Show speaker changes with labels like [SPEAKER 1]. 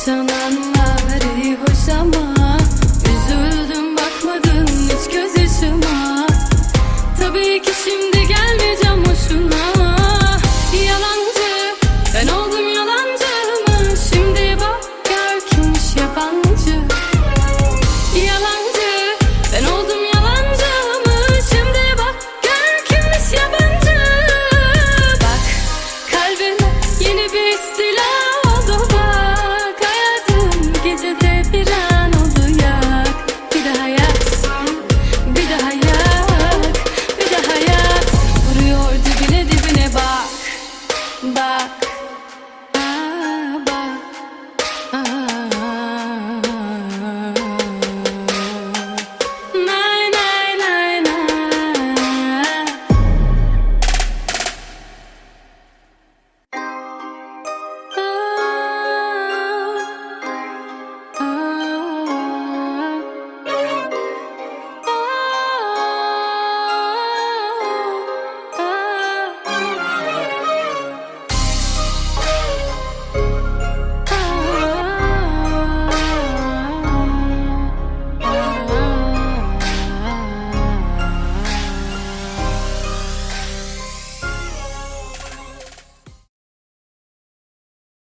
[SPEAKER 1] Yaşananlar iyi hoş ama üzüldüm bakmadın hiç gözyaşıma. Tabii ki şimdi gelmeyeceğim hoşuna. Yalancı ben oldum, yalancı mı? Şimdi bak gör kimmiş yabancı. Yalancı ben oldum, yalancı mı? Şimdi bak gör kimmiş yabancı. Bak kalbime yeni bir istila